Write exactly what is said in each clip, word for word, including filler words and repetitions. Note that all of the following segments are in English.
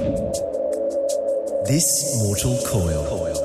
This Mortal Coil.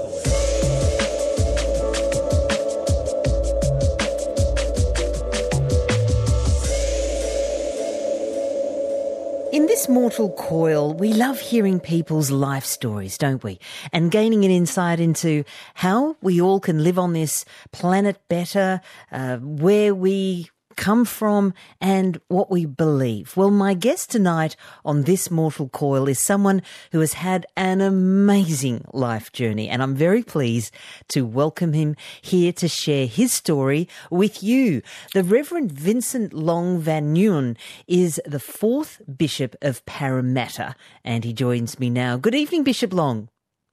In this Mortal Coil, we love hearing people's life stories, don't we? And gaining an insight into how we all can live on this planet better, uh, where we come from and what we believe. Well, my guest tonight on This Mortal Coil is someone who has had an amazing life journey, and I'm very pleased to welcome him here to share his story with you. The Reverend Vincent Long Van Nguyen is the fourth Bishop of Parramatta, and he joins me now. Good evening, Bishop Long.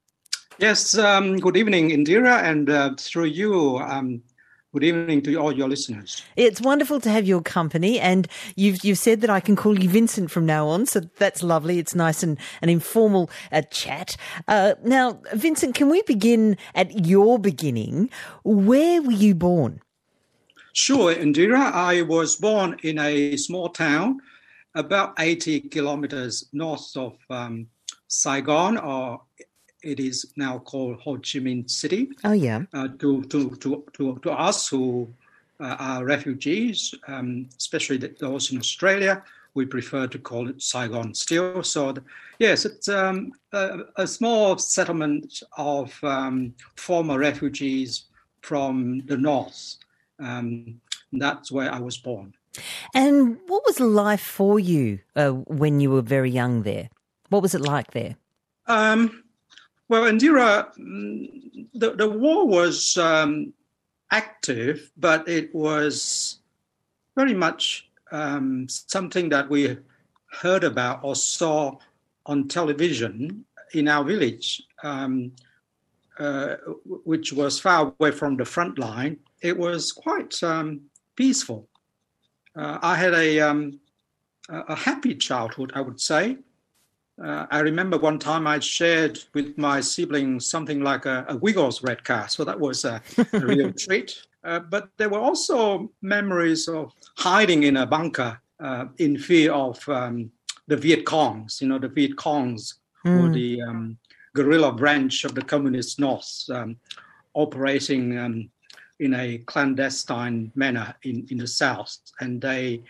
Yes, um, good evening, Indira, and uh, through you, um, good evening to all your listeners. It's wonderful to have your company, and you've you've said that I can call you Vincent from now on, so that's lovely. It's nice and an informal uh, chat. Uh, now, Vincent, can we begin at your beginning? Where were you born? Sure, Indira. I was born in a small town about eighty kilometers north of um, Saigon, or it is now called Ho Chi Minh City. Oh, yeah. Uh, to, to, to, to, to us who uh, are refugees, um, especially those in Australia, we prefer to call it Saigon still. So, the, yes, it's um, a, a small settlement of um, former refugees from the north. Um, that's where I was born. And what was life for you uh, when you were very young there? What was it like there? Um, Well, Indira, the, the war was um, active, but it was very much um, something that we heard about or saw on television in our village, um, uh, which was far away from the front line. It was quite um, peaceful. Uh, I had a, um, a happy childhood, I would say. Uh, I remember one time I shared with my siblings something like a, a Wiggles red car, so that was a, a real treat. Uh, but there were also memories of hiding in a bunker uh, in fear of um, the Viet Congs, you know, the Viet Congs, mm. or the um, guerrilla branch of the Communist North, um, operating um, in a clandestine manner in, in the South. And they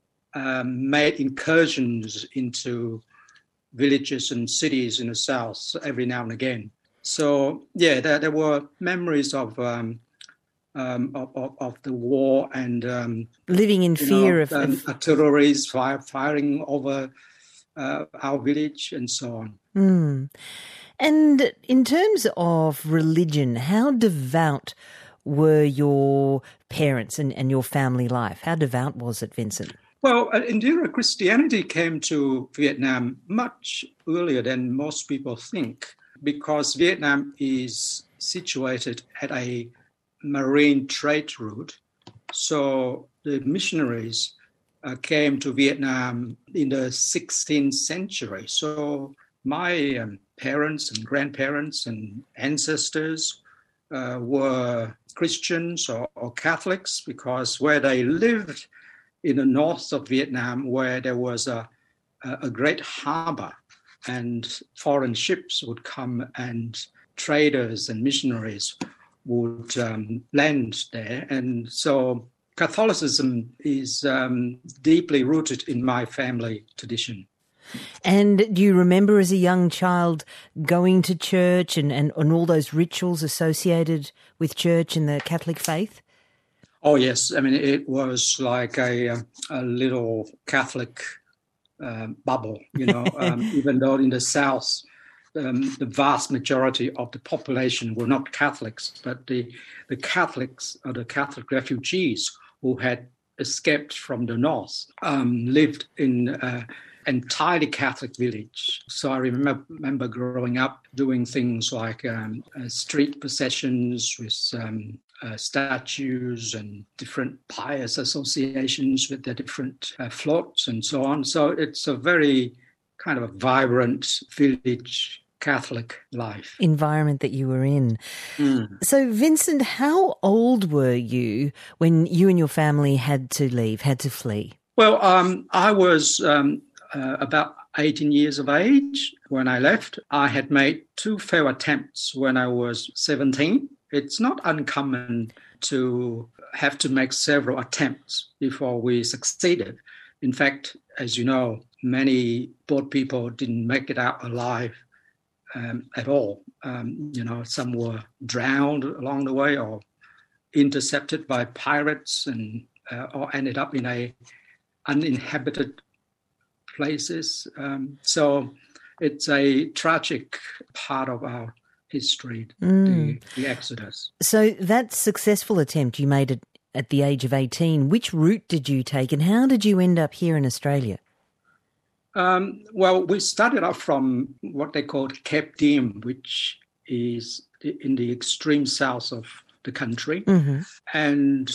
um, made incursions into villages and cities in the south every now and again. So yeah, there, there were memories of um, um, of, of, of the war and um, living in fear know, of, um, of artilleries fire, firing over uh, our village and so on. Mm. And in terms of religion, how devout were your parents and, and your family life? How devout was it, Vincent? Well, Indira, Christianity came to Vietnam much earlier than most people think, because Vietnam is situated at a marine trade route. So the missionaries uh, came to Vietnam in the sixteenth century. So my um, parents and grandparents and ancestors uh, were Christians or, or Catholics, because where they lived in the north of Vietnam, where there was a, a great harbor and foreign ships would come and traders and missionaries would um, land there. And so Catholicism is um, deeply rooted in my family tradition. And do you remember as a young child going to church and, and, and all those rituals associated with church and the Catholic faith? Oh, yes. I mean, it was like a, a little Catholic uh, bubble, you know, um, even though in the South, um, the vast majority of the population were not Catholics, but the, the Catholics or the Catholic refugees who had escaped from the North um, lived in an entirely Catholic village. So I remember, remember growing up doing things like um, uh, street processions with um, Uh, statues and different pious associations with their different uh, floats and so on. So it's a very kind of a vibrant village Catholic life. Environment that you were in. Mm. So, Vincent, how old were you when you and your family had to leave, had to flee? Well, um, I was um, uh, about eighteen years of age when I left. I had made two failed attempts when I was seventeen. It's not uncommon to have to make several attempts before we succeeded. In fact, as you know, many boat people didn't make it out alive um, at all. Um, you know, some were drowned along the way or intercepted by pirates and uh, or ended up in a uninhabited places. Um, so it's a tragic part of our history, mm. the, the Exodus. So that successful attempt you made it at the age of eighteen, which route did you take and how did you end up here in Australia? Um, well, we started off from what they called Cape Diem, which is in the extreme south of the country. Mm-hmm. And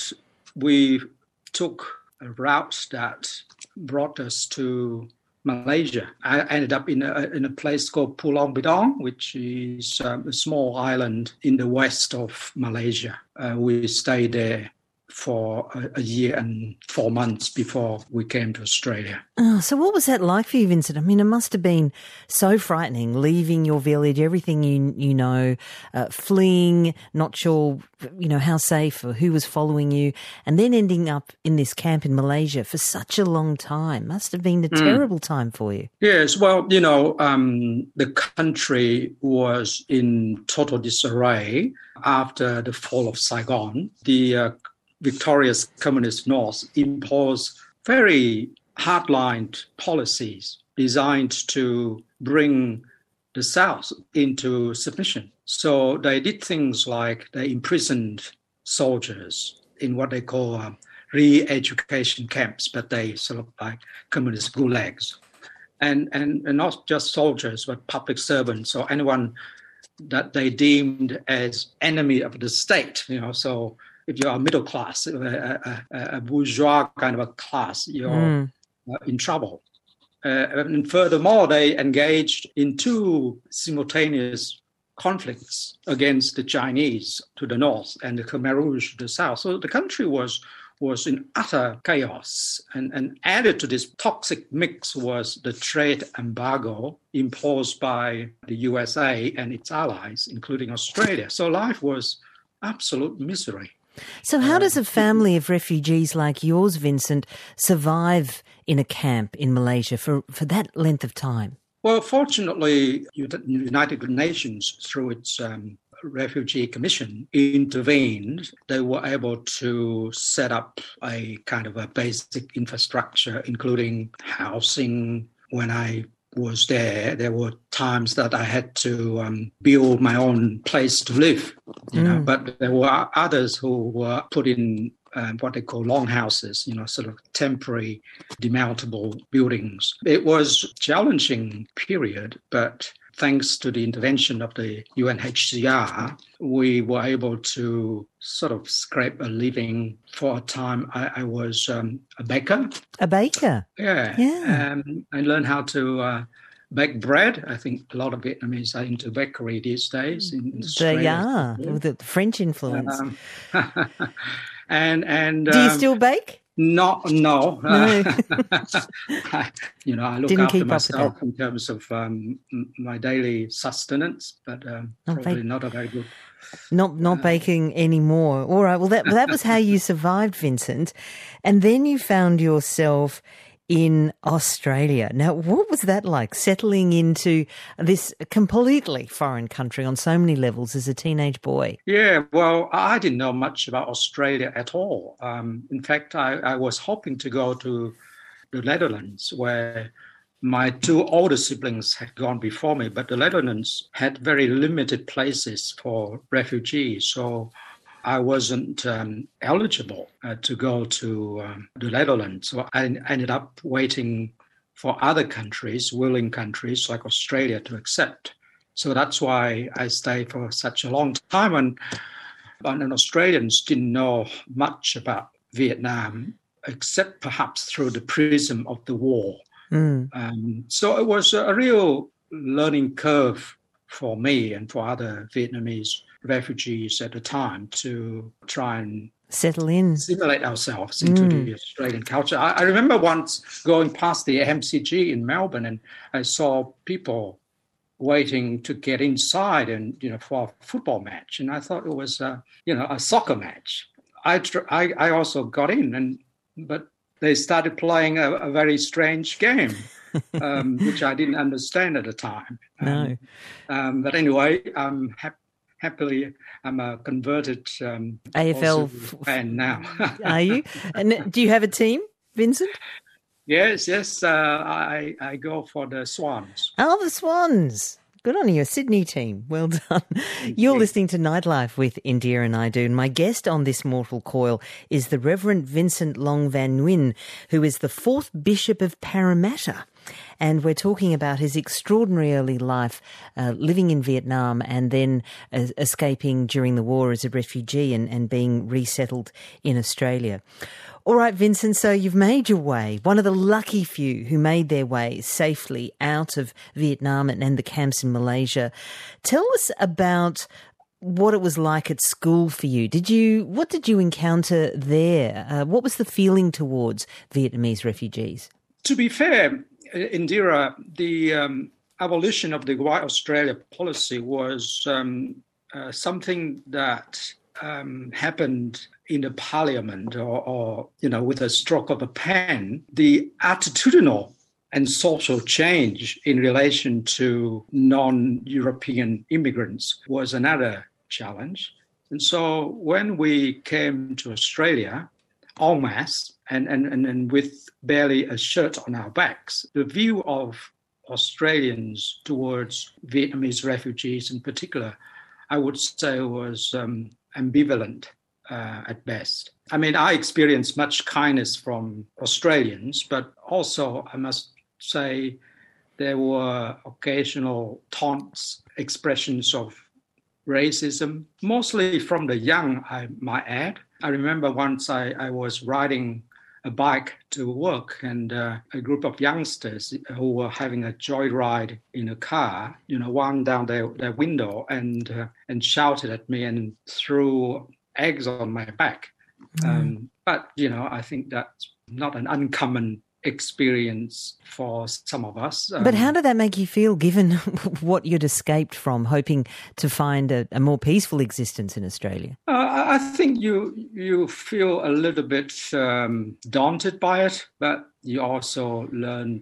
we took a route that brought us to Malaysia. I ended up in a, in a place called Pulau Bidong, which is um, a small island in the west of Malaysia. Uh, we stayed there for a, a year and four months before we came to Australia. Oh, so what was that like for you, Vincent? I mean, it must have been so frightening, leaving your village, everything you you know, uh, fleeing, not sure, you know, how safe or who was following you, and then ending up in this camp in Malaysia for such a long time. Must have been a mm. terrible time for you. Yes, well, you know, um, the country was in total disarray after the fall of Saigon. The uh, victorious Communist North imposed very hardlined policies designed to bring the South into submission. So they did things like they imprisoned soldiers in what they call um, re-education camps, but they sort of like communist gulags. And, and, and not just soldiers, but public servants or anyone that they deemed as enemy of the state, you know, so if you're a middle class, a, a, a bourgeois kind of a class, you're mm. in trouble. Uh, and furthermore, they engaged in two simultaneous conflicts against the Chinese to the north and the Khmer Rouge to the south. So the country was was in utter chaos. And, and added to this toxic mix was the trade embargo imposed by the U S A and its allies, including Australia. So life was absolute misery. So how does a family of refugees like yours, Vincent, survive in a camp in Malaysia for, for that length of time? Well, fortunately, the United Nations, through its um, Refugee Commission, intervened. They were able to set up a kind of a basic infrastructure, including housing. When I was there, there were times that I had to um, build my own place to live, you mm. know, but there were others who were put in um, what they call longhouses, you know, sort of temporary demountable buildings. It was a challenging period, but thanks to the intervention of the U N H C R, we were able to sort of scrape a living for a time. I, I was um, a baker. A baker? Yeah. yeah. Um, I learned how to uh, bake bread. I think a lot of Vietnamese are into bakery these days. In they are, with the French influence. Um, and, and, Do you um, still bake? No, no. no. I, you know, I look Didn't after myself in terms of um, my daily sustenance, but um, probably bake. not a very good. Not not uh, baking anymore. All right. Well, that that was how you survived, Vincent, and then you found yourself in Australia. Now, what was that like, settling into this completely foreign country on so many levels as a teenage boy? Yeah, well, I didn't know much about Australia at all. Um, in fact, I, I was hoping to go to the Netherlands, where my two older siblings had gone before me, but the Netherlands had very limited places for refugees. So I wasn't um, eligible uh, to go to um, the Netherlands. So I ended up waiting for other countries, willing countries like Australia to accept. So that's why I stayed for such a long time. And, and Australians didn't know much about Vietnam, except perhaps through the prism of the war. Mm. Um, so it was a real learning curve for me and for other Vietnamese refugees at the time to try and Settle in. Assimilate ourselves into mm. the Australian culture. I, I remember once going past the M C G in Melbourne, and I saw people waiting to get inside and, you know, for a football match. And I thought it was, uh, you know, a soccer match. I, I, I also got in, and but they started playing a, a very strange game, um, which I didn't understand at the time. No. Um, um, but anyway, I'm happy. Happily, I'm a converted um, A F L fan now. Are you? And do you have a team, Vincent? Yes, yes. Uh, I I go for the Swans. Oh, the Swans. Good on you, a Sydney team. Well done. Indeed. You're listening to Nightlife with Indira Naidoo. And my guest on this mortal coil is the Reverend Vincent Long Van Nguyen, who is the fourth Bishop of Parramatta. And we're talking about his extraordinary early life, uh, living in Vietnam and then uh, escaping during the war as a refugee and, and being resettled in Australia. All right, Vincent, so you've made your way, one of the lucky few who made their way safely out of Vietnam and, and the camps in Malaysia. Tell us about what it was like at school for you. Did you, what did you encounter there? Uh, what was the feeling towards Vietnamese refugees? To be fair, Indira, the um, abolition of the White Australia policy was um, uh, something that um, happened in the parliament or, or, you know, with a stroke of a pen. The attitudinal and social change in relation to non-European immigrants was another challenge. And so when we came to Australia, en masse, and, and, and, and with barely a shirt on our backs, the view of Australians towards Vietnamese refugees in particular, I would say was um, ambivalent uh, at best. I mean, I experienced much kindness from Australians, but also I must say there were occasional taunts, expressions of racism, mostly from the young, I might add. I remember once I, I was riding a bike to work, and uh, a group of youngsters who were having a joyride in a car, you know, wound down their, their window and uh, and shouted at me and threw eggs on my back. Mm. Um, but, you know, I think that's not an uncommon experience for some of us. Um, but how did that make you feel, given what you'd escaped from, hoping to find a, a more peaceful existence in Australia? Uh, I think you you feel a little bit um, daunted by it, but you also learn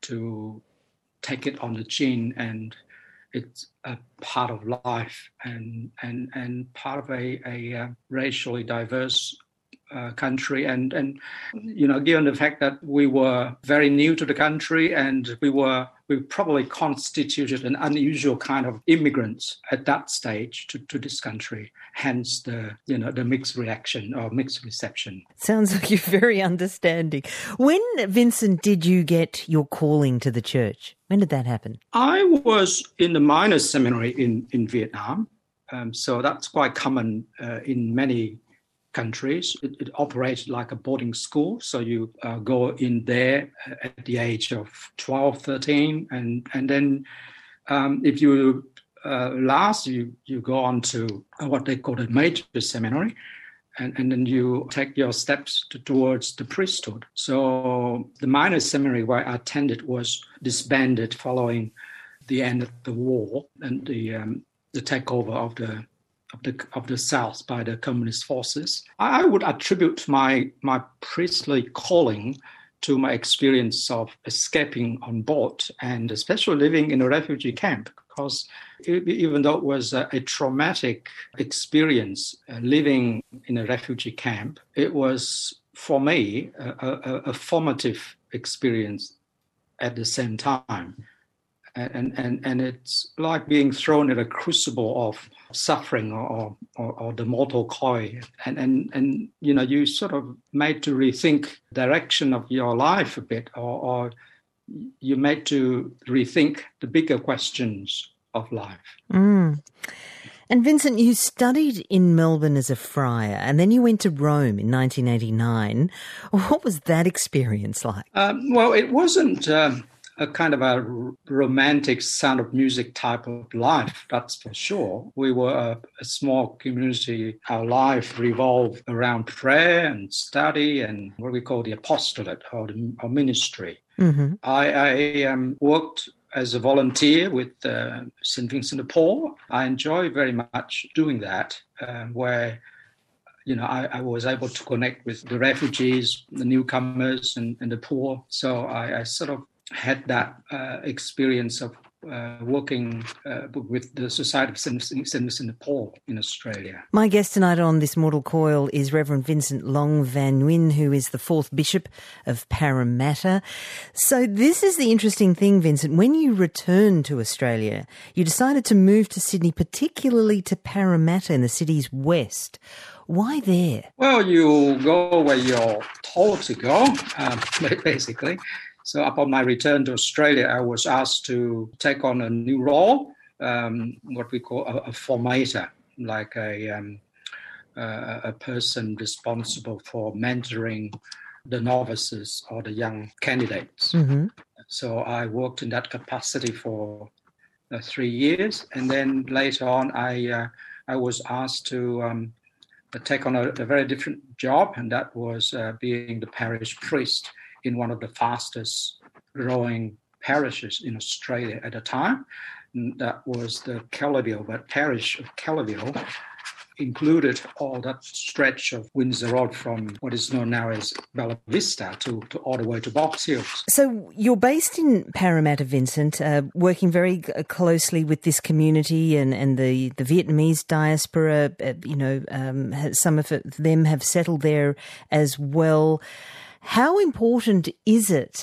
to take it on the chin, and it's a part of life and and and part of a, a uh, racially diverse Uh, country, and and you know, given the fact that we were very new to the country and we were we probably constituted an unusual kind of immigrants at that stage to, to this country, hence the you know the mixed reaction or mixed reception. Sounds like you're very understanding. When, Vincent, did you get your calling to the church? When did that happen? I was in the minor seminary in in Vietnam, um, so that's quite common uh, in many countries. It, it operates like a boarding school. So you uh, go in there at the age of twelve, thirteen, and, and then um, if you uh, last, you, you go on to what they call a major seminary, and, and then you take your steps to, towards the priesthood. So the minor seminary where I attended was disbanded following the end of the war and the um, the takeover of the Of the of the South by the communist forces. I would attribute my my priestly calling to my experience of escaping on board, and especially living in a refugee camp, because even though it was a, a traumatic experience uh, living in a refugee camp, it was for me a, a, a formative experience at the same time. And, and and it's like being thrown at a crucible of suffering or, or, or the mortal coil. And, and, and, you know, you sort of made to rethink the direction of your life a bit, or, or you made to rethink the bigger questions of life. Mm. And Vincent, you studied in Melbourne as a friar, and then you went to Rome in nineteen eighty-nine. What was that experience like? Um, well, it wasn't... Um, a kind of a r- romantic sound of music type of life, that's for sure. We were a, a small community. Our life revolved around prayer and study and what we call the apostolate or, the, or ministry. Mm-hmm. I, I um, worked as a volunteer with uh, Saint Vincent de Paul. I enjoy very much doing that, uh, where you know, I, I was able to connect with the refugees, the newcomers, and, and the poor. So I, I sort of had that uh, experience of uh, working uh, with the Society of Saint Vincent de Paul in Australia. My guest tonight on This Mortal Coil is Reverend Vincent Long Van Nguyen, who is the fourth Bishop of Parramatta. So this is the interesting thing, Vincent. When you returned to Australia, you decided to move to Sydney, particularly to Parramatta in the city's west. Why there? Well, you go where you're told to go, um, basically. So upon my return to Australia, I was asked to take on a new role, um, what we call a, a formator, like a, um, uh, a person responsible for mentoring the novices or the young candidates. Mm-hmm. So I worked in that capacity for uh, three years. And then later on, I, uh, I was asked to um, take on a, a very different job, and that was uh, being the parish priest in one of the fastest growing parishes in Australia at the time. And that was the Kellerville, but parish of Kellerville included all that stretch of Windsor Road from what is known now as Bella Vista to, to all the way to Box Hills. So you're based in Parramatta, Vincent, uh, working very closely with this community and, and the, the Vietnamese diaspora. Uh, you know, um, some of them have settled there as well. How important is it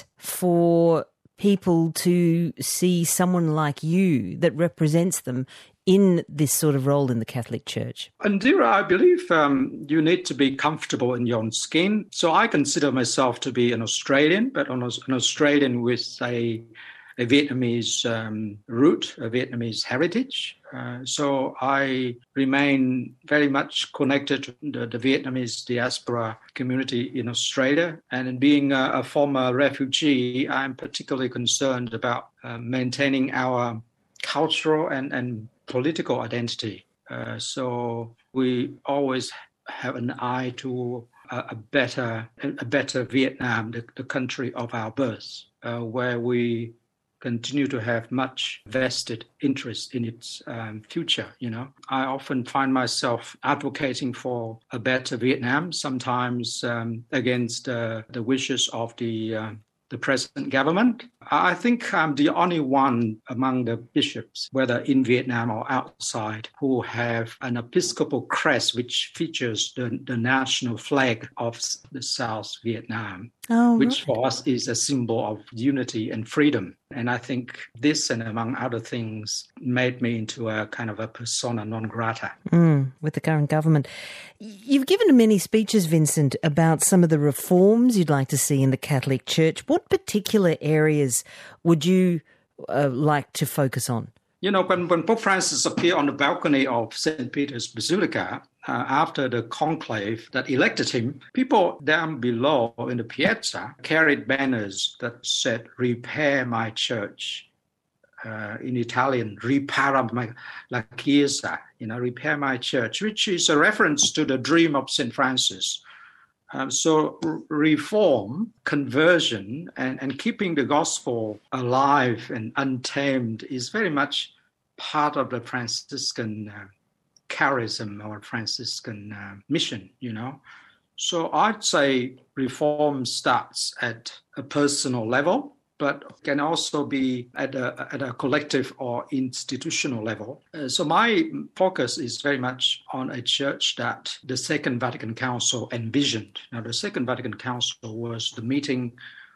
for people to see someone like you that represents them in this sort of role in the Catholic Church? Indira, I believe um, you need to be comfortable in your own skin. So I consider myself to be an Australian, but an, an Australian with a, a Vietnamese um, root, a Vietnamese heritage. Uh, so I remain very much connected to the, the Vietnamese diaspora community in Australia. And in being a, a former refugee, I'm particularly concerned about uh, maintaining our cultural and, and political identity. Uh, so we always have an eye to a, a better a better Vietnam, the, the country of our birth, uh, where we continue to have much vested interest in its um, future. You know, I often find myself advocating for a better Vietnam, sometimes um, against uh, the wishes of the uh, the present government. I think I'm the only one among the bishops, whether in Vietnam or outside, who have an episcopal crest which features the, the national flag of the South Vietnam, oh, which right. for us is a symbol of unity and freedom. And I think this, and among other things, made me into a kind of a persona non grata. Mm, with the current government. You've given many speeches, Vincent, about some of the reforms you'd like to see in the Catholic Church. What particular areas would you uh, like to focus on? You know, when, when Pope Francis appeared on the balcony of Saint Peter's Basilica, uh, after the conclave that elected him, people down below in the piazza carried banners that said, "Repair my church." Uh, in Italian, "Ripara my, la Chiesa," you know, "repair my church," which is a reference to the dream of Saint Francis. Um, so r- reform, conversion, and, and keeping the gospel alive and untamed is very much part of the Franciscan uh, charism or Franciscan uh, mission, you know. So I'd say reform starts at a personal level, but can also be at a, at a collective or institutional level. Uh, so my focus is very much on a church that the Second Vatican Council envisioned. Now, the Second Vatican Council was the meeting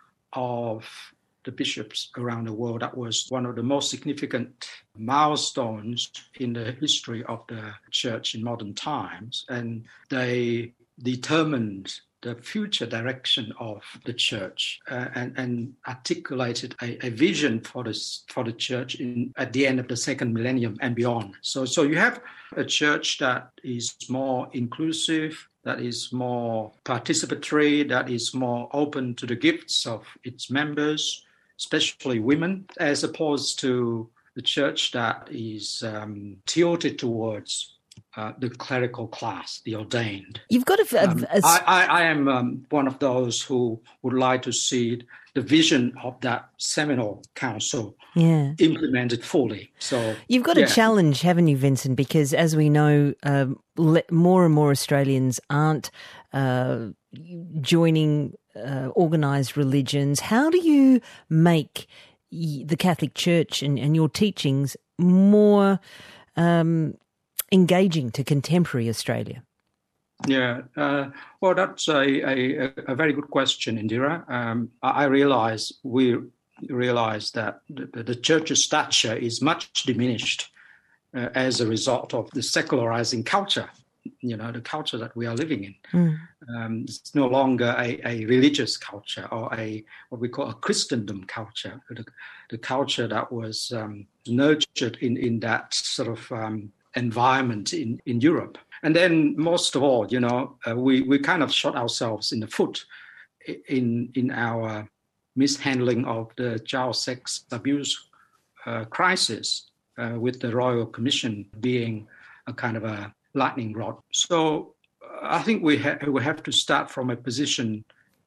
of the bishops around the world. That was one of the most significant milestones in the history of the church in modern times. And they determined the future direction of the church uh, and, and articulated a, a vision for this for the church in at the end of the second millennium and beyond. So, so you have a church that is more inclusive, that is more participatory, that is more open to the gifts of its members. especially women, as opposed to the church that is um, tilted towards uh, the clerical class, the ordained. You've got a, a, Um, a I, I, I am um, one of those who would like to see the vision of that seminal council yeah. implemented fully. So You've got yeah. a challenge, haven't you, Vincent? Because as we know, um, le- more and more Australians aren't uh, joining uh, organised religions. How do you make y- the Catholic Church and, and your teachings more um, engaging to contemporary Australia? Yeah, uh, well, that's a, a, a very good question, Indira. Um, I, I realise we realise that the, the church's stature is much diminished uh, as a result of the secularizing culture, you know, the culture that we are living in. Mm. Um, it's no longer a, a religious culture or a what we call a Christendom culture, the, the culture that was um, nurtured in, in that sort of um, environment in, in Europe. And then most of all, you know, uh, we, we kind of shot ourselves in the foot in in our mishandling of the child sex abuse uh, crisis, uh, with the Royal Commission being a kind of a lightning rod. So uh, I think we, ha- we have to start from a position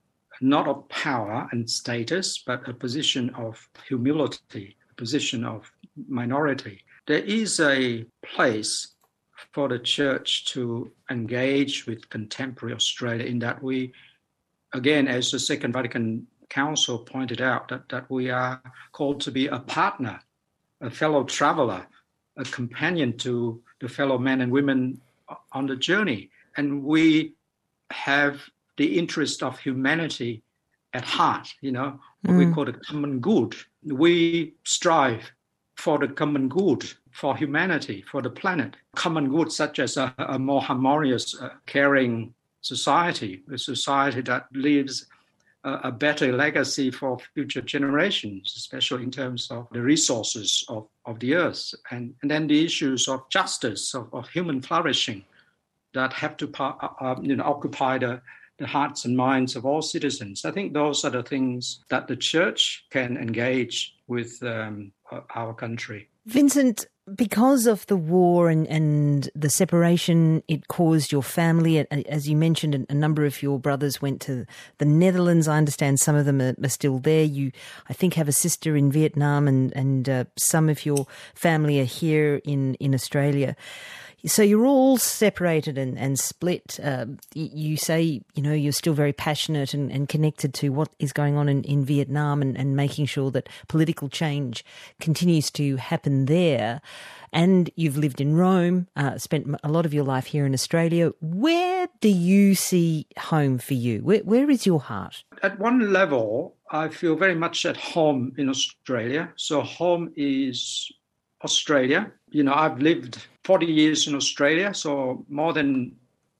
not of power and status, but a position of humility, a position of minority. There is a place for the church to engage with contemporary Australia in that we, again, as the Second Vatican Council pointed out, that, that we are called to be a partner, a fellow traveller, a companion to the fellow men and women on the journey. And we have the interest of humanity at heart, you know, what mm. we call the common good. We strive for the common good, for humanity, for the planet. Common good such as a, a more harmonious, uh, caring society, a society that leaves a, a better legacy for future generations, especially in terms of the resources of, of the earth. And, and then the issues of justice, of, of human flourishing that have to uh, you know, occupy the, the hearts and minds of all citizens. I think those are the things that the church can engage with um, our country. Vincent, because of the war and, and the separation it caused your family, as you mentioned, a number of your brothers went to the Netherlands. I understand some of them are, are still there. You, I think, have a sister in Vietnam, and, and uh, some of your family are here in, in Australia. So you're all separated and, and split. Uh, you say, you know, you're still very passionate and, and connected to what is going on in, in Vietnam and, and making sure that political change continues to happen there. And you've lived in Rome, uh, spent a lot of your life here in Australia. Where do you see home for you? Where, where is your heart? At one level, I feel very much at home in Australia. So home is Australia. You know, I've lived forty years in Australia, so more than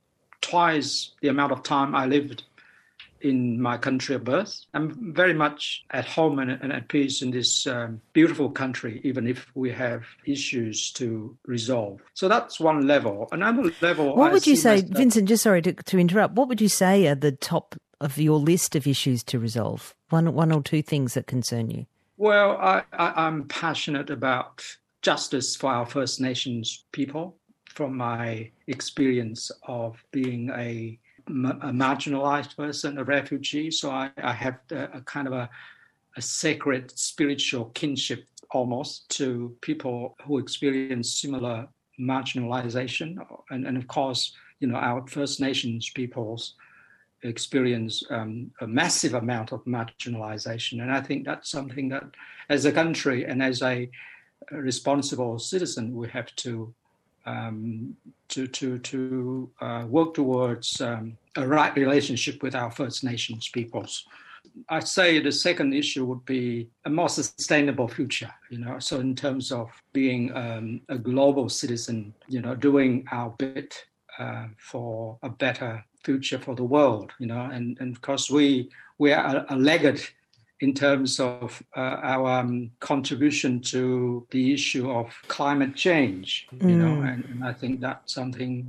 twice the amount of time I lived in my country of birth. I'm very much at home and, and at peace in this um, beautiful country, even if we have issues to resolve. So that's one level. Another level... What I would you say, myself, Vincent, just sorry to, to interrupt, what would you say are the top of your list of issues to resolve? One, one or two things that concern you? Well, I, I, I'm passionate about justice for our First Nations people, from my experience of being a, a marginalized person, a refugee. So I, I have a, a kind of a, a sacred spiritual kinship almost to people who experience similar marginalization. And, and of course, you know, our First Nations peoples experience um, a massive amount of marginalization. And I think that's something that as a country and as a a responsible citizen, we have to um, to to to uh, work towards um, a right relationship with our First Nations peoples. I'd say the second issue would be a more sustainable future. You know, so in terms of being um, a global citizen, you know, doing our bit uh, for a better future for the world. You know, and and of course we we are a, a laggard in terms of uh, our um, contribution to the issue of climate change, you mm. know, and, and I think that's something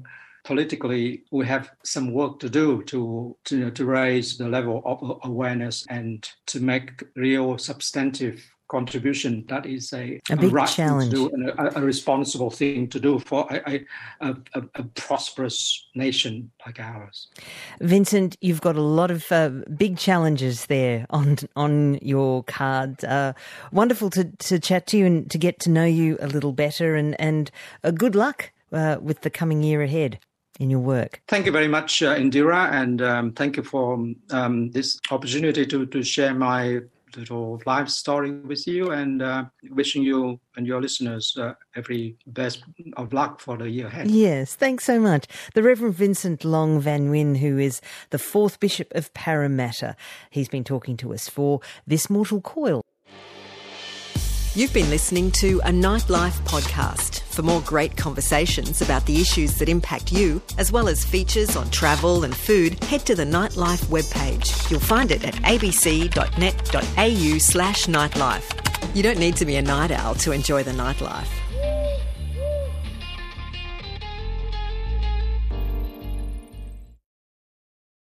politically we have some work to do to, to, you know, to raise the level of awareness and to make real substantive contribution. That is a, a big a right challenge, thing to do and a, a responsible thing to do for a, a, a, a prosperous nation like ours. Vincent, you've got a lot of uh, big challenges there on on your card. Uh, wonderful to, to chat to you and to get to know you a little better, and, and uh, good luck uh, with the coming year ahead in your work. Thank you very much, uh, Indira, and um, thank you for um, this opportunity to, to share my little life story with you, and uh, wishing you and your listeners uh, every best of luck for the year ahead. Yes, thanks so much. The Reverend Vincent Long Van Nguyen, who is the fourth Bishop of Parramatta. He's been talking to us for This Mortal Coil. You've been listening to a Nightlife podcast. For more great conversations about the issues that impact you, as well as features on travel and food, head to the Nightlife webpage. You'll find it at abc.net.au slash nightlife. You don't need to be a night owl to enjoy the nightlife.